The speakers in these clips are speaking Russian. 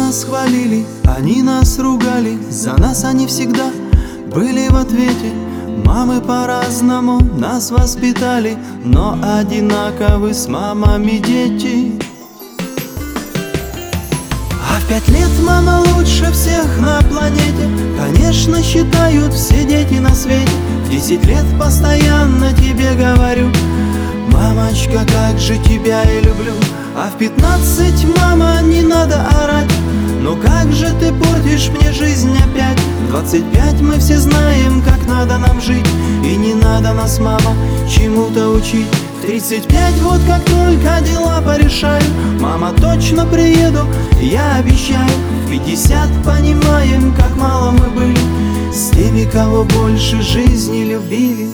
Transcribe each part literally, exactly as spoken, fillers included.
нас хвалили, они нас ругали, за нас они всегда были в ответе. Мамы по-разному нас воспитали, но одинаковы с мамами дети. А в пять лет мама лучше всех на планете, конечно, считают все дети на свете. В десять лет постоянно тебе говорю: мамочка, как же тебя я люблю. А в пятнадцать: мама, не надо орать, но как же ты портишь мне жизнь опять. В двадцать пять мы все знаем, как надо нам жить, и не надо нас, мама, чему-то учить. В тридцать пять вот как только дела порешаю, мама, точно приеду, я обещаю. В пятьдесят понимаем, как мало мы были с теми, кого больше жизни любили.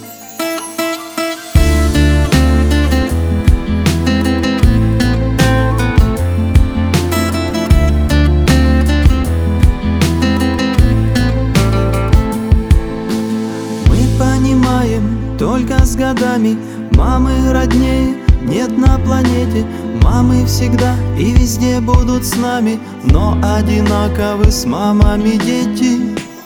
Только с годами мамы роднее нет на планете. Мамы всегда и везде будут с нами, но одинаковы с мамами дети.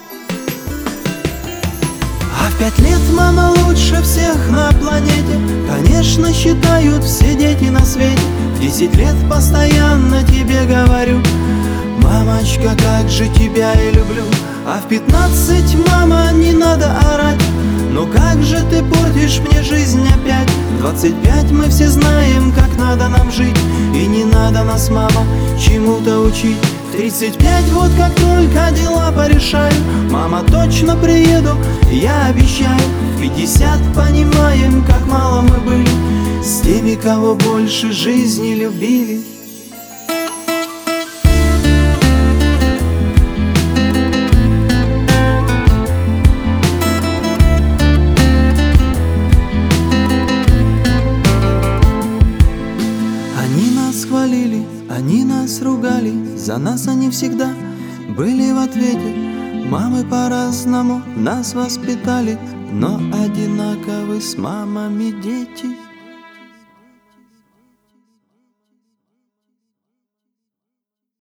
А в пять лет мама лучше всех на планете, конечно, считают все дети на свете. В десять лет постоянно тебе говорю: мамочка, как же тебя я люблю. А в пятнадцать: мама, не надо орать, но как же ты портишь мне жизнь опять. В двадцать пять мы все знаем, как надо нам жить, и не надо нас, мама, чему-то учить. В тридцать пять вот как только дела порешаю, мама, точно приеду, я обещаю. В пятьдесят понимаем, как мало мы были с теми, кого больше жизни любили. Хвалили, они нас ругали, за нас они всегда были в ответе. Мамы по-разному нас воспитали, но одинаковы с мамами дети.